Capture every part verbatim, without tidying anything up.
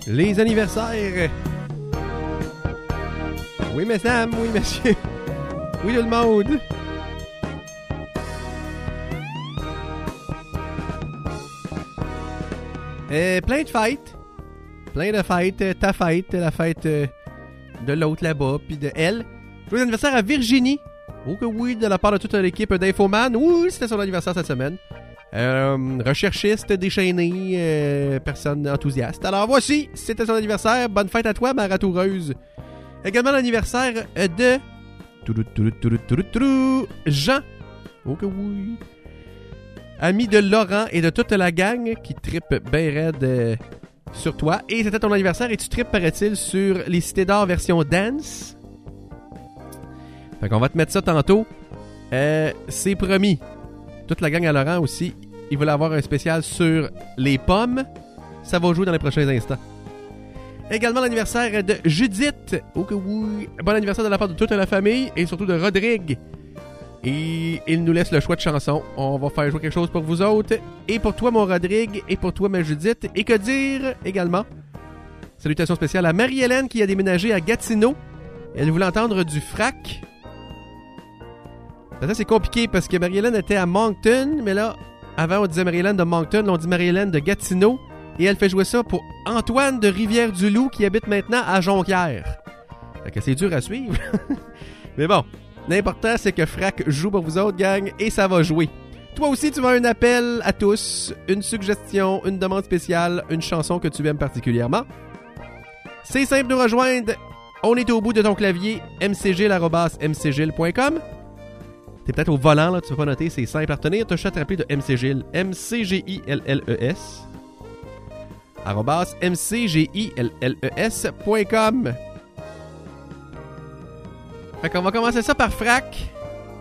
Les anniversaires. Oui, mesdames, oui, monsieur. Oui, tout le monde. Euh, plein de fêtes. Plein de fêtes. Ta fête, la fête euh, de l'autre là-bas, puis de elle. Joyeux anniversaire à Virginie. Oh que oui, de la part de toute l'équipe d'Infoman. Oui, c'était son anniversaire cette semaine. Euh, recherchiste déchaîné, euh, personne enthousiaste. Alors voici, c'était son anniversaire. Bonne fête à toi, ma ratoureuse. Également l'anniversaire de Jean. Oh que oui. Ami de Laurent et de toute la gang qui trippe bien raide euh, sur toi. Et c'était ton anniversaire et tu tripes, paraît-il, sur les Cités d'Or version dance. Fait qu'on va te mettre ça tantôt. Euh, c'est promis. Toute la gang à Laurent aussi, ils veulent avoir un spécial sur les pommes. Ça va jouer dans les prochains instants. Également l'anniversaire de Judith. Oh que oui. Bon anniversaire de la part de toute la famille et surtout de Rodrigue. Et il nous laisse le choix de chansons. On va faire jouer quelque chose pour vous autres. Et pour toi, mon Rodrigue. Et pour toi, ma Judith. Et que dire également. Salutations spéciales à Marie-Hélène qui a déménagé à Gatineau. Elle voulait entendre du frac. Ça, c'est compliqué parce que Marie-Hélène était à Moncton. Mais là, avant, on disait Marie-Hélène de Moncton. Là, on dit Marie-Hélène de Gatineau. Et elle fait jouer ça pour Antoine de Rivière-du-Loup qui habite maintenant à Jonquière. Fait que c'est dur à suivre. Mais bon. L'important, c'est que Frac joue pour vous autres, gang, et ça va jouer. Toi aussi, tu as un appel à tous, une suggestion, une demande spéciale, une chanson que tu aimes particulièrement. C'est simple de nous rejoindre. On est au bout de ton clavier, m c g i l arobase m c g i l point com. T'es peut-être au volant, là, tu vas pas noter, c'est simple à retenir. Tu as juste à te rappeler de M C G I L, M C G I L L E S, arobase M C G I L L E S point com. Fait qu'on va commencer ça par Frac.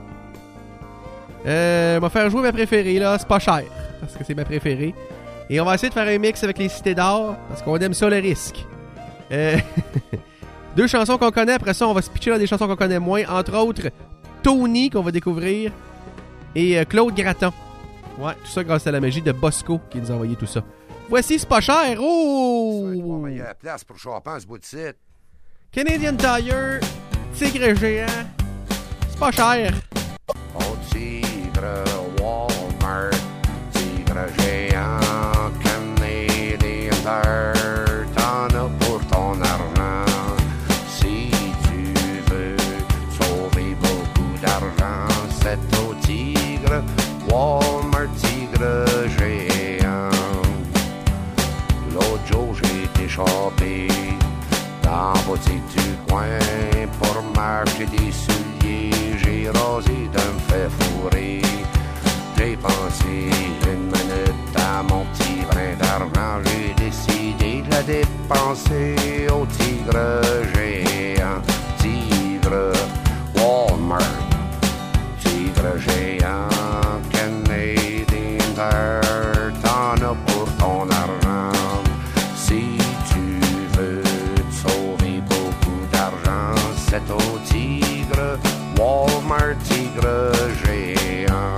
Euh, on va faire jouer ma préférée, là. C'est pas cher, parce que c'est ma préférée. Et on va essayer de faire un mix avec les Cités d'Or, parce qu'on aime ça le risque. Euh, deux chansons qu'on connaît, après ça, on va se pitcher dans des chansons qu'on connaît moins. Entre autres, Tony, qu'on va découvrir, et euh, Claude Gratton. Ouais, tout ça grâce à la magie de Bosco, qui nous a envoyé tout ça. Voici, c'est pas cher. Oh! Il y a la place pour Chopin, ce bout de site. Canadian Tire... Tigre géant, c'est pas cher. Oh, tigre Walmart, tigre géant, Canadian Tire, t'en as pour ton argent. Si tu veux sauver beaucoup d'argent, c'est au tigre Walmart, tigre géant. L'autre jour, j'ai été choper dans la boutique du coin pour m'acheter des souliers. J'ai rasé de me faire fourrer. J'ai pensé une minute à mon petit brin d'argent. J'ai décidé de la dépenser au tigre géant. Tigre Walmart, tigre géant, Canadian Tire, t'en as pour ton argent. Si c'est au tigre, Walmart, tigre géant.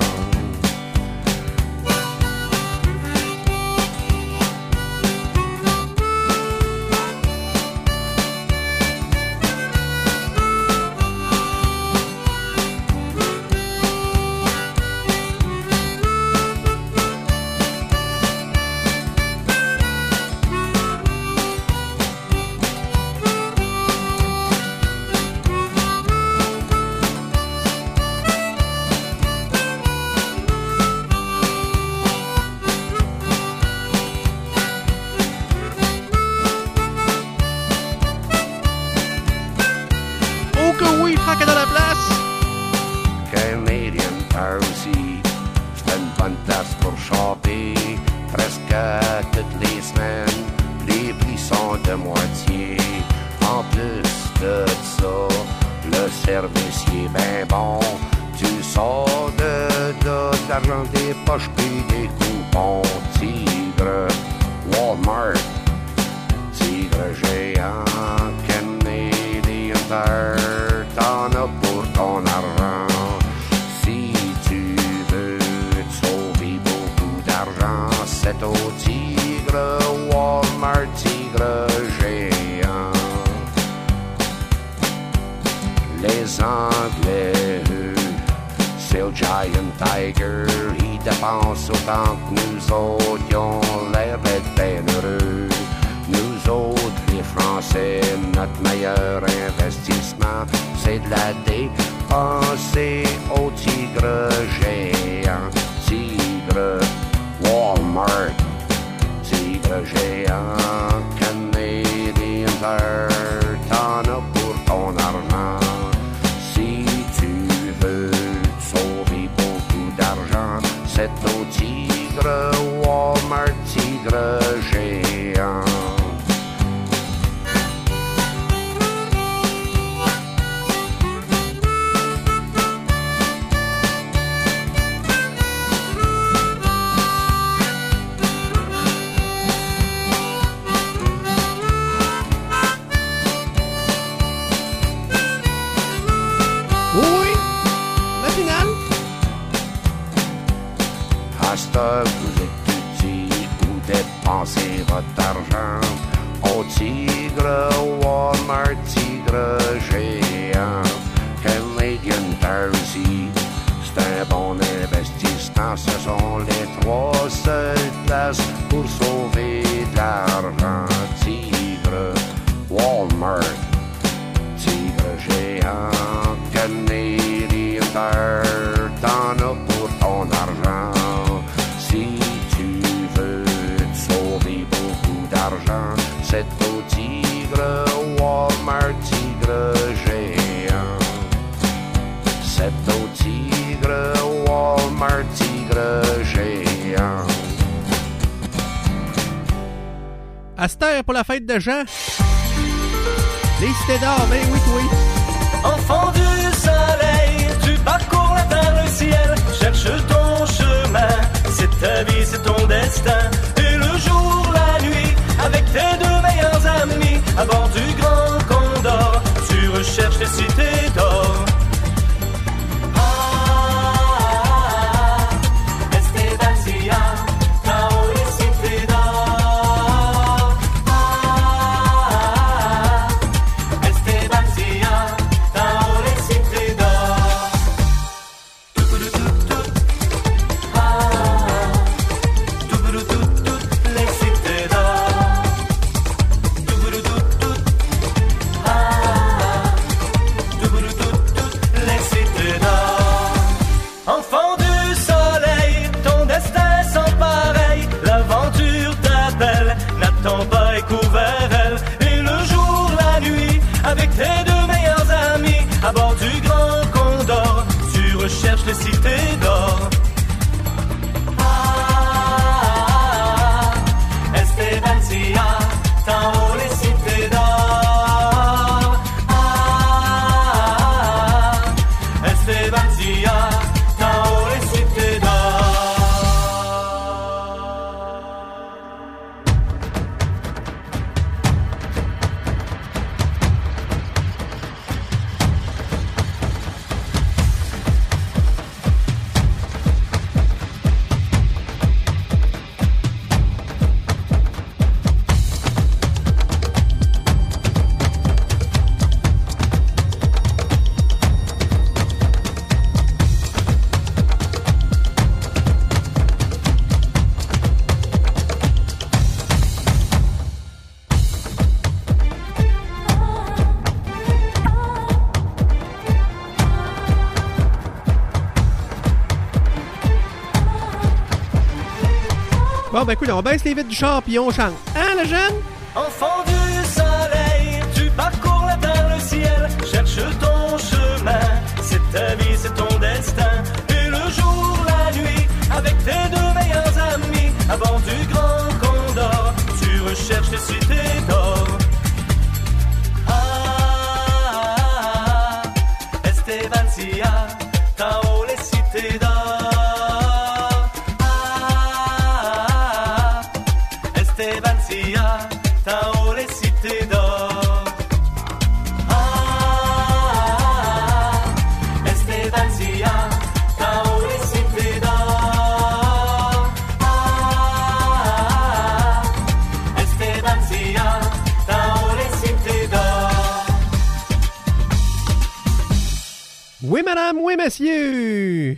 C'est au tigre, Walmart, tigre Anglais. C'est le Giant Tiger, il dépense autant que nous autres, ils ont l'air d'être bien heureux. Nous autres, les Français, notre meilleur investissement, c'est de la dépenser au tigre géant. Tigre Walmart, tigre géant, Canadian Tire, t'en as pour ton argent. Si tu veux sauver beaucoup d'argent, c'est au tigre Walmart, tigre géant. Vous êtes petit ou dépensez votre argent au tigre Walmart, tigre géant. Canadian Tire aussi, c'est un bon investissement. Ce sont les trois seules places pour sauver de l'argent. Tigre Walmart, tigre géant. Canadian Tire, t'en as pour ton argent. Si tu veux te sauver beaucoup d'argent, c'est au tigre Walmart, tigre géant. C'est au tigre Walmart, tigre géant. À cette heure pour la fête de Jean. Les cités d'or, ben oui, oui. Enfant du soleil, tu parcours la terre, le ciel, cherche ton chemin. C'est ta vie, c'est ton destin. Et le jour, la nuit, avec tes deux meilleurs amis, à bord du Grand Condor, tu recherches les cités d'or. Tes deux meilleurs amis à bord du Grand Condor, tu recherches les cités d'or. Ah, Estebancia, t'en haut les cités d'or. Ah, Estebancia, t'en haut les cités d'or. Bon, ben écoute, on baisse les vitres du char puis on chante. Hein, le jeune? Enfant du soleil, tu parcours la terre, le ciel, cherche ton chemin. C'est ta vie, c'est ton destin. Et le jour, la nuit, avec tes deux meilleurs amis, à bord du Grand Condor, tu recherches les cités d'or. Ah, Estebancia, t'en haut les cités d'or. Estebancia, t'en haut les cités d'or. Ah, Estebancia, t'en haut les cités d'or. Ah, Estebancia, t'en haut les cités d'or. madame, oui, monsieur!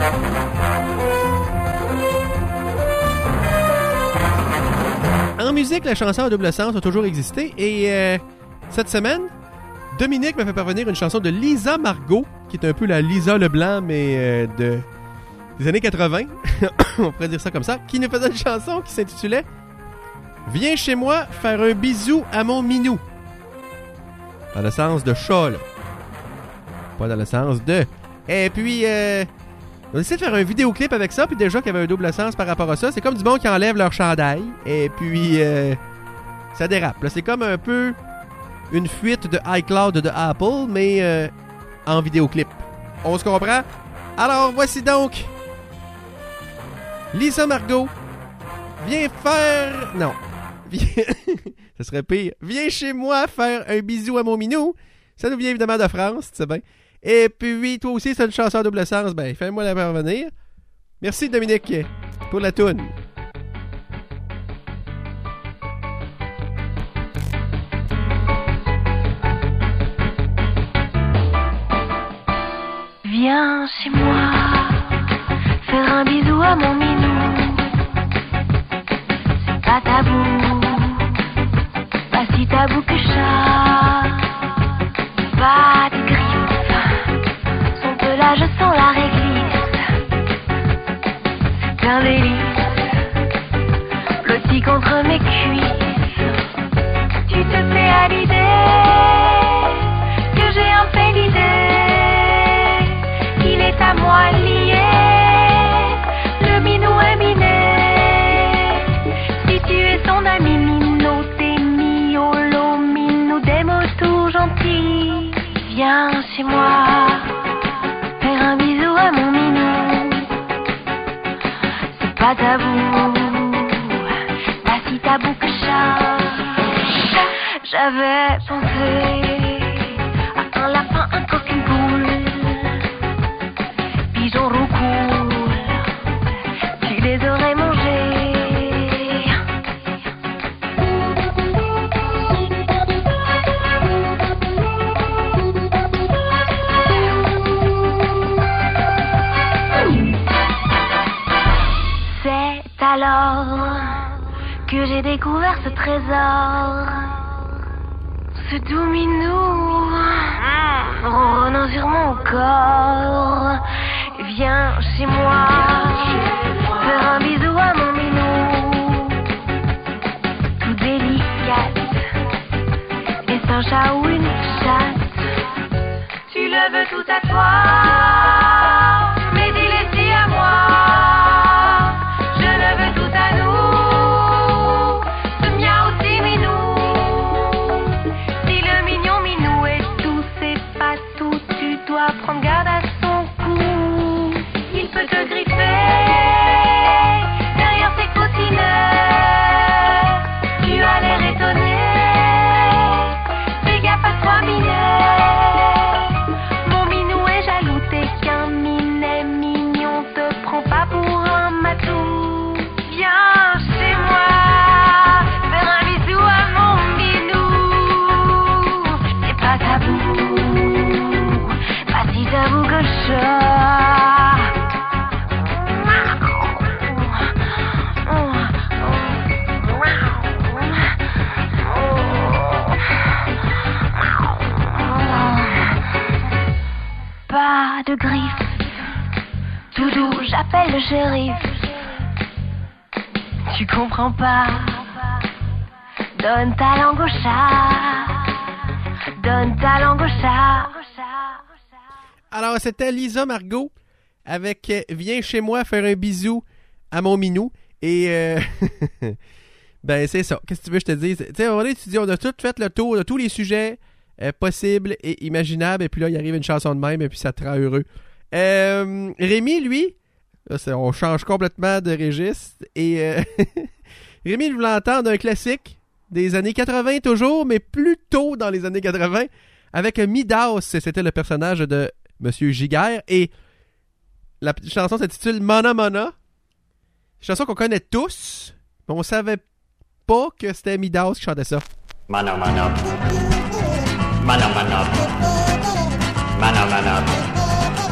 En musique, la chanson à double sens a toujours existé et euh, cette semaine, Dominique m'a fait parvenir une chanson de Lisa Margot, qui est un peu la Lisa Leblanc, mais euh, de, des années quatre-vingts, on pourrait dire ça comme ça, qui nous faisait une chanson qui s'intitulait « Viens chez moi faire un bisou à mon minou ». Dans le sens de chat, là. Pas dans le sens de... Et puis, euh, on a décidé de faire un vidéoclip avec ça, puis déjà qu'il y avait un double sens par rapport à ça. C'est comme du monde qui enlève leur chandail, et puis euh, ça dérape. Là, c'est comme un peu une fuite de iCloud de Apple, mais euh, en vidéoclip. On se comprend? Alors, voici donc Lisa Margot. Viens faire... Non. Viens... Ça serait pire. Viens chez moi faire un bisou à mon minou. Ça nous vient évidemment de France, tu sais bien. Et puis, toi aussi, c'est une chanson à double sens. Ben, fais-moi la parvenir. Merci, Dominique, pour la toune. Viens chez moi faire un bisou à mon minou. C'est pas tabou, pas si tabou que ça. Pas de griffes, son pelage sent la réglisse. C'est un délice, blotti contre mes cuisses. Tu te fais à l'idée que j'ai un peu l'idée qu'il est à moi lié. Le minou est miné. Si tu es son ami minot, t'es miolo, minou, des mots tout gentils. Viens chez moi faire un bisou à mon minou. C'est pas tabou, pas si tabou que ça. J'avais pensé à un lapin, un coq, une poule, pigeon roucoule, tu les aurais mangés. C'est alors que j'ai découvert ce trésor, ce doux minou ronronnant sur mon corps. Viens chez moi faire un bisou à mon minou, tout délicate, est-ce un chat ou une chatte? Tu le veux tout à toi, mais dis-le si à moi. Je le veux tout à nous, ce miaou si minou. Si le mignon minou est tout, c'est pas tout, tu dois prendre garde à son cou. Il peut te griffer derrière ses coussinets. Tu as l'air étonné, fais gaffe à toi minet. Mon minou est jaloux, t'es qu'un minet mignon, te prends pas pour un matou. Viens chez moi faire un bisou à mon minou. C'est pas tabou, pas si tabou que ça. Pas de griffes, tout doux, j'appelle le shérif. Tu comprends pas, donne ta langue au chat, donne ta langue au chat. Alors, c'était Lisa Margot avec euh, « Viens chez moi faire un bisou à mon minou ». Et, euh, ben, c'est ça. Qu'est-ce que tu veux que je te dise? Tu sais, à un moment donné, tu dis, on a tout fait le tour de tous les sujets euh, possibles et imaginables. Et puis là, il arrive une chanson de même et puis ça te rend heureux. Euh, Rémi, lui, là, c'est, on change complètement de registre. Et euh, Rémi, il voulait entendre un classique des années quatre-vingts toujours, mais plus tôt dans les années quatre-vingts, avec Midas. C'était le personnage de Monsieur Giguère. Et la chanson s'intitule Mana Mana. Une chanson qu'on connaît tous, mais on savait pas que c'était Midas qui chantait ça. Mana Mana. Mana Mana. Mana Mana.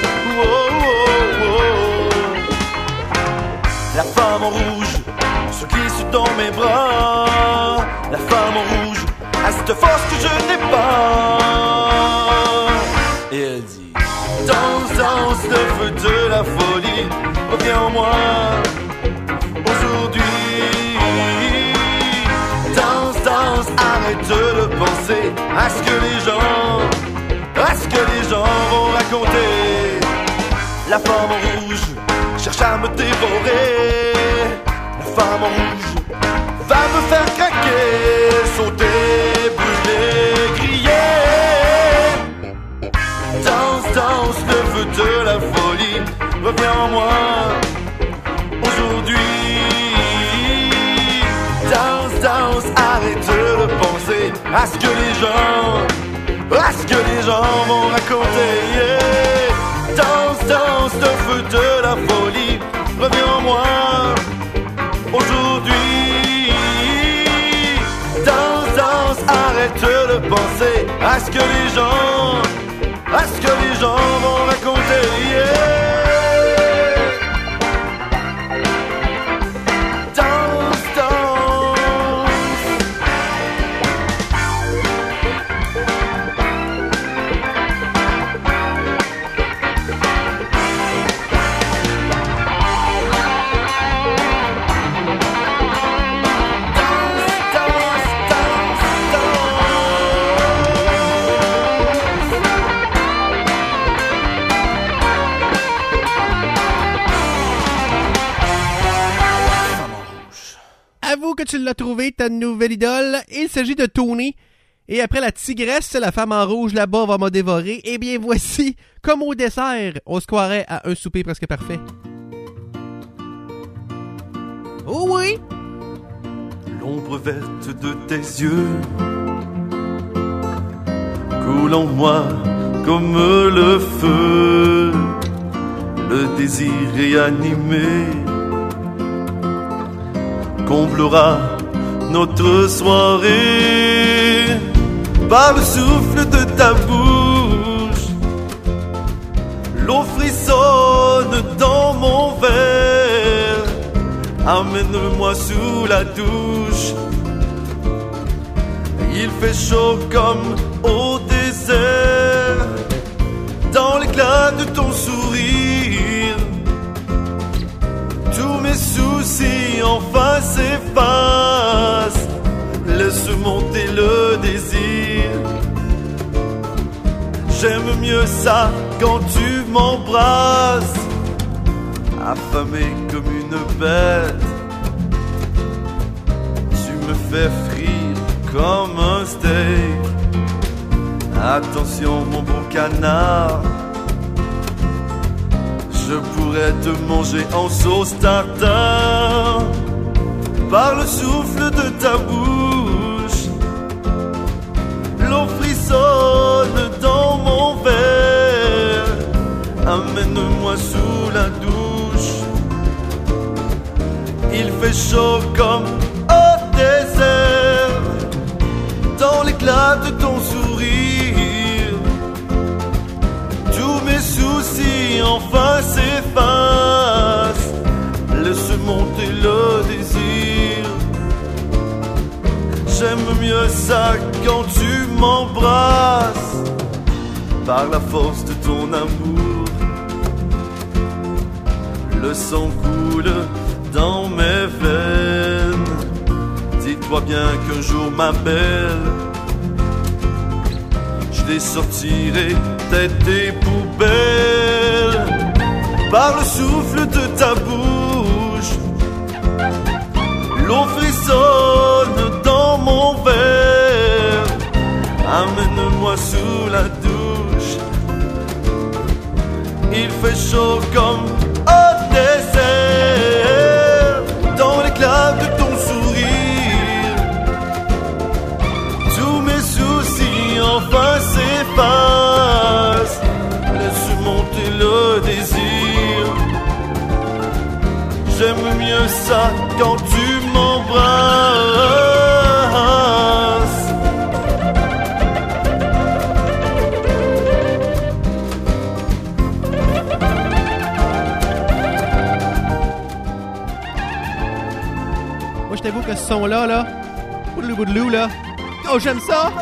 Oh, oh, oh. La femme en rouge se glisse dans mes bras. La femme en rouge a cette force que je n'ai pas. Et elle dit: danse, danse, le feu de la folie revient en moi aujourd'hui. Danse, danse, arrête de le penser à ce que les gens, à ce que les gens vont raconter. La femme en rouge cherche à me dévorer. La femme en rouge va me faire craquer, sauter, brûler, crier. Danse, danse, le feu de la folie revient en moi aujourd'hui. Danse, danse, arrête de le penser à ce que les gens, à ce que les gens vont raconter. Yeah. Danse, danse, le feu de la folie revient en moi aujourd'hui. Danse, danse, arrête de le penser à ce que les gens, à ce que les gens vont raconter. Yeah. Danse, danse. Avoue que tu l'as trouvé, ta nouvelle idole. Il s'agit de Tony. Et après la tigresse, la femme en rouge là-bas va me dévorer. Eh bien voici, comme au dessert, on se croirait à un souper presque parfait. Oh oui! L'ombre verte de tes yeux coule en moi comme le feu, le désir réanimé comblera notre soirée par le souffle de ta bouche. L'eau frissonne dans mon verre, amène-moi sous la douche. Il fait chaud comme au désert, dans l'éclat de ton sourire. Tous mes soucis enfin s'effacent, laisse monter le désir. J'aime mieux ça quand tu m'embrasses, affamé comme une bête. Tu me fais frire comme un steak. Attention mon beau canard, je pourrais te manger en sauce tartare par le souffle de ta bouche. L'eau frissonne dans mon verre, amène-moi sous la douche. Il fait chaud comme au désert, dans l'éclat de ton sourire. Tous mes soucis enfin s'effacent, laisse monter le désir. J'aime mieux ça quand tu m'embrasses, par la force de ton amour. Le sang coule dans mes veines. Dis-toi bien qu'un jour, ma belle, je les sortirai tête des poubelles par le souffle de ta bouche. L'eau frissonne dans mon verre, amène-moi sous la douche. Il fait chaud comme au désert, dans l'éclat de ton sourire. Tous mes soucis enfin s'effacent, laisse monter le désir. J'aime mieux ça quand tu m'embrasses. j'avoue que ce son-là, là, boudelou boudelou, là, oh, j'aime ça!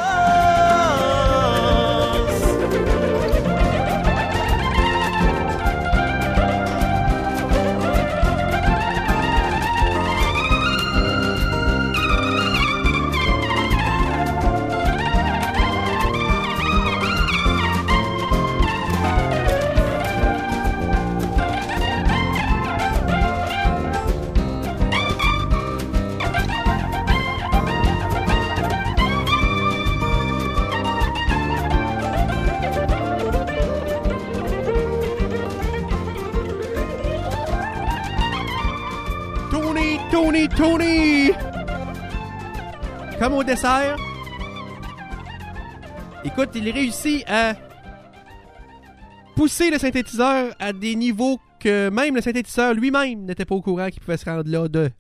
Tony, Tony! Comme au dessert. Écoute, il réussit à pousser le synthétiseur à des niveaux que même le synthétiseur lui-même n'était pas au courant qu'il pouvait se rendre là de.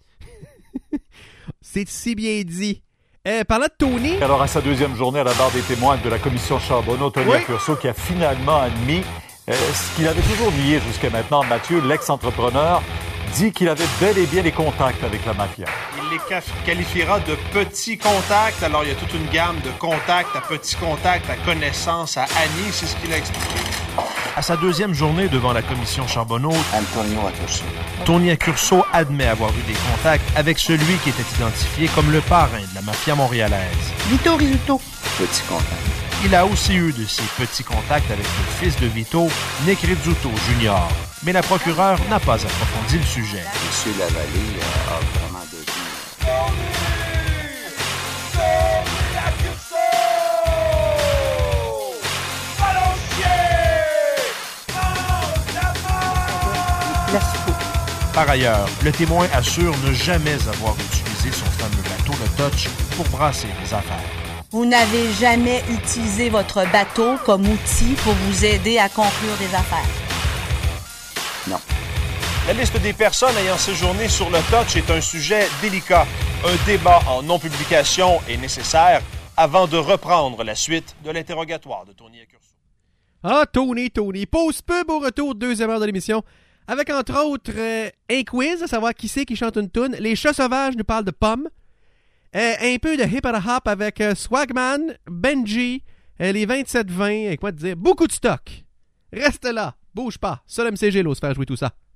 C'est si bien dit. Euh, parlant de Tony... Alors, à sa deuxième journée à la barre des témoins de la commission Charbonneau, Tony oui. Accurso, qui a finalement admis euh, ce qu'il avait toujours nié jusqu'à maintenant. Mathieu, l'ex-entrepreneur, dit qu'il avait bel et bien des contacts avec la mafia. Il les qualifiera de petits contacts. Alors, il y a toute une gamme de contacts à petits contacts, à connaissance, à Annie, c'est ce qu'il a expliqué. À sa deuxième journée devant la commission Charbonneau, Antonio Accurso. Tony Accurso admet avoir eu des contacts avec celui qui était identifié comme le parrain de la mafia montréalaise. Vito Rizzuto. Petit contact. Il a aussi eu de ces petits contacts avec le fils de Vito, Nick Rizzuto junior Mais la procureure n'a pas approfondi le sujet. Monsieur Lavallée euh, a vraiment devenu... Par ailleurs, le témoin assure ne jamais avoir utilisé son fameux bateau, le Touch, pour brasser les affaires. Vous n'avez jamais utilisé votre bateau comme outil pour vous aider à conclure des affaires? Non. La liste des personnes ayant séjourné sur le Touch est un sujet délicat. Un débat en non-publication est nécessaire avant de reprendre la suite de l'interrogatoire de Tony Accurso. Ah, Tony, Tony. Pause pub au retour, deuxième heure de l'émission. Avec, entre autres, euh, un quiz, à savoir qui c'est qui chante une toune. Les Chats Sauvages nous parlent de pommes. Euh, un peu de hip and hop avec euh, Swagman, Benji, euh, les vingt-sept vingt, et quoi te dire, beaucoup de stock. Reste là, bouge pas. Seul M C G l'ose faire jouer tout ça.